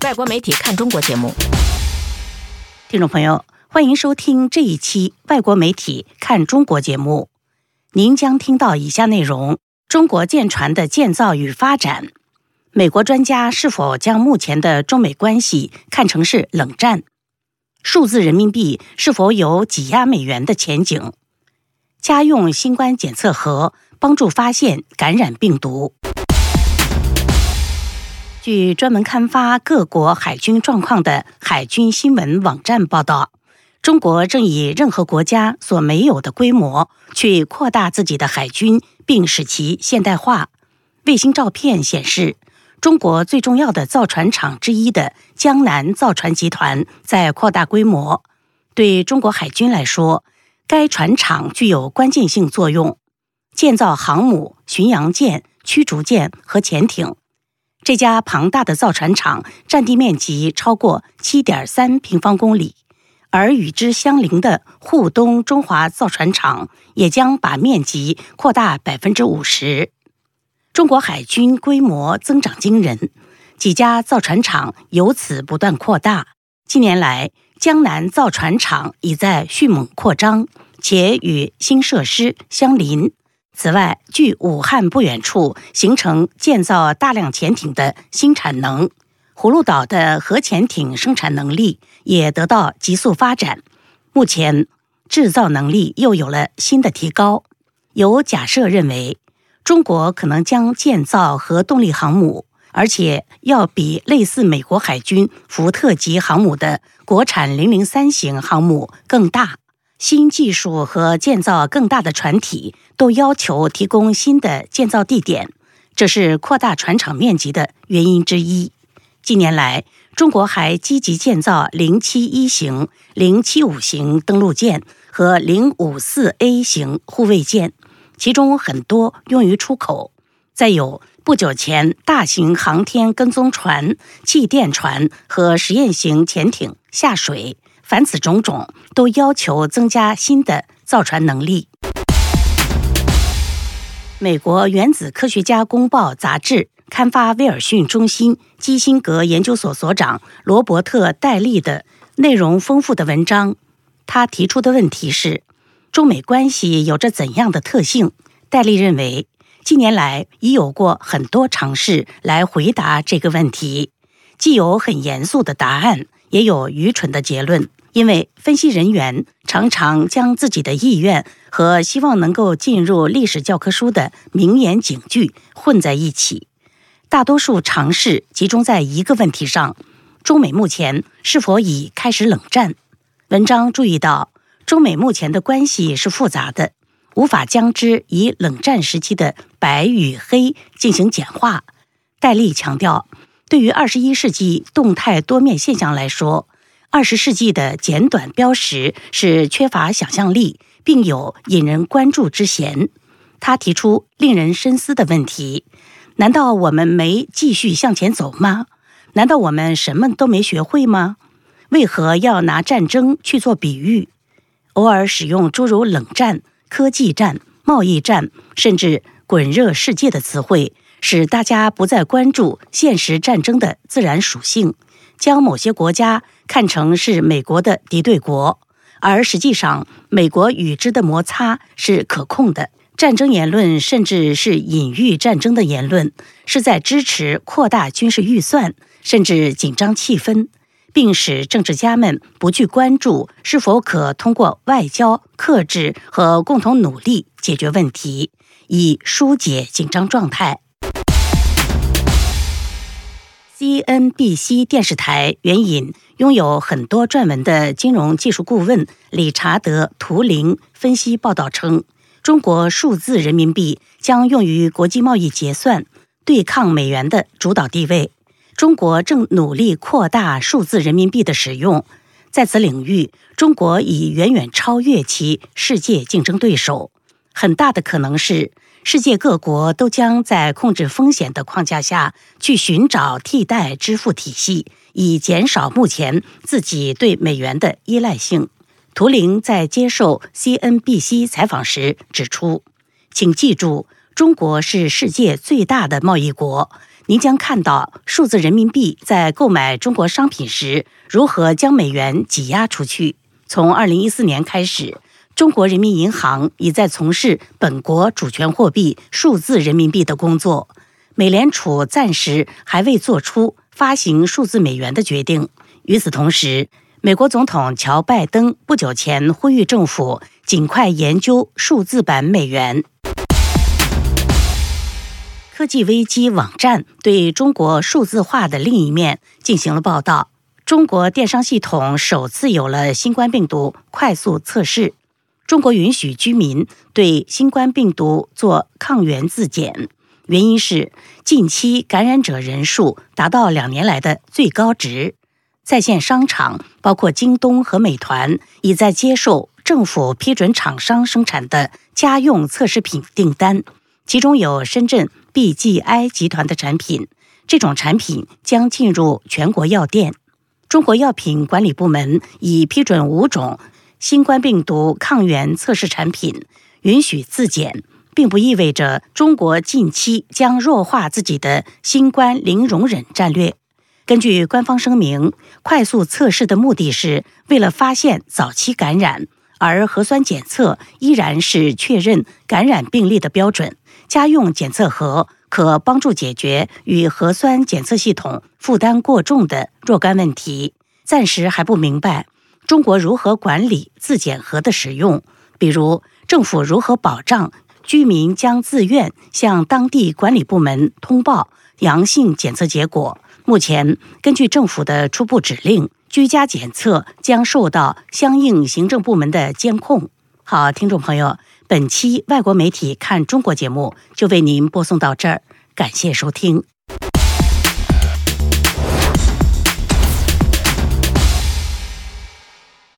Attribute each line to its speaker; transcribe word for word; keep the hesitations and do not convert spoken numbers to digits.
Speaker 1: 外国媒体看中国节目。
Speaker 2: 听众朋友，欢迎收听这一期外国媒体看中国节目。您将听到以下内容：中国舰船的建造与发展，美国专家是否将目前的中美关系看成是冷战？数字人民币是否有挤压美元的前景？家用新冠检测盒帮助发现感染病毒。据专门刊发各国海军状况的海军新闻网站报道，中国正以任何国家所没有的规模去扩大自己的海军，并使其现代化。卫星照片显示，中国最重要的造船厂之一的江南造船集团在扩大规模。对中国海军来说，该船厂具有关键性作用，建造航母、巡洋舰、驱逐舰和潜艇。这家庞大的造船厂占地面积超过 七点三平方公里，而与之相邻的沪东中华造船厂也将把面积扩大 百分之五十。 中国海军规模增长惊人，几家造船厂由此不断扩大。近年来，江南造船厂已在迅猛扩张，且与新设施相邻。此外，距武汉不远处形成建造大量潜艇的新产能，葫芦岛的核潜艇生产能力也得到急速发展。目前，制造能力又有了新的提高。有假设认为，中国可能将建造核动力航母，而且要比类似美国海军福特级航母的国产零零三型航母更大。新技术和建造更大的船体都要求提供新的建造地点，这是扩大船厂面积的原因之一。近年来，中国还积极建造零七一型、零七五型登陆舰和零五四 A 型护卫舰，其中很多用于出口。再有，不久前大型航天跟踪船、气垫船和实验型潜艇下水，凡此种种都要求增加新的造船能力。美国原子科学家公报杂志刊发威尔逊中心基辛格研究所所长罗伯特·戴利的内容丰富的文章。他提出的问题是，中美关系有着怎样的特性？戴利认为，近年来已有过很多尝试来回答这个问题，既有很严肃的答案，也有愚蠢的结论。因为分析人员常常将自己的意愿和希望能够进入历史教科书的名言警句混在一起。大多数尝试集中在一个问题上：中美目前是否已开始冷战？文章注意到，中美目前的关系是复杂的，无法将之以冷战时期的白与黑进行简化。戴利强调，对于二十一世纪动态多面现象来说，二十世纪的简短标识是缺乏想象力，并有引人关注之嫌。他提出令人深思的问题：难道我们没继续向前走吗？难道我们什么都没学会吗？为何要拿战争去做比喻？偶尔使用诸如冷战、科技战、贸易战，甚至滚热世界的词汇，使大家不再关注现实战争的自然属性，将某些国家看成是美国的敌对国，而实际上美国与之的摩擦是可控的。战争言论甚至是隐喻战争的言论，是在支持扩大军事预算，甚至紧张气氛，并使政治家们不去关注是否可通过外交、克制和共同努力解决问题，以疏解紧张状态。C N B C 电视台援引拥有很多撰文的金融技术顾问理查德·图灵分析报道称，中国数字人民币将用于国际贸易结算，对抗美元的主导地位。中国正努力扩大数字人民币的使用，在此领域，中国已远远超越其世界竞争对手。很大的可能是，世界各国都将在控制风险的框架下去寻找替代支付体系，以减少目前自己对美元的依赖性。图灵在接受 C N B C 采访时指出，请记住，中国是世界最大的贸易国， 您将看到数字人民币在购买中国商品时如何将美元挤压出去。从二零一四年开始，中国人民银行已在从事本国主权货币数字人民币的工作。美联储暂时还未做出发行数字美元的决定。与此同时，美国总统乔·拜登不久前呼吁政府尽快研究数字版美元。科技危机网站对中国数字化的另一面进行了报道。中国电商系统首次有了新冠病毒快速测试。中国允许居民对新冠病毒做抗原自检，原因是近期感染者人数达到两年来的最高值。在线商场包括京东和美团已在接受政府批准厂商生产的家用测试品订单，其中有深圳 B G I 集团的产品，这种产品将进入全国药店。中国药品管理部门已批准五种新冠病毒抗原测试产品，允许自检，并不意味着中国近期将弱化自己的新冠零容忍战略。根据官方声明，快速测试的目的是为了发现早期感染，而核酸检测依然是确认感染病例的标准。家用检测盒可帮助解决与核酸检测系统负担过重的若干问题。暂时还不明白中国如何管理自检盒的使用，比如政府如何保障居民将自愿向当地管理部门通报阳性检测结果。目前，根据政府的初步指令，居家检测将受到相应行政部门的监控。好，听众朋友，本期外国媒体看中国节目就为您播送到这儿，感谢收听。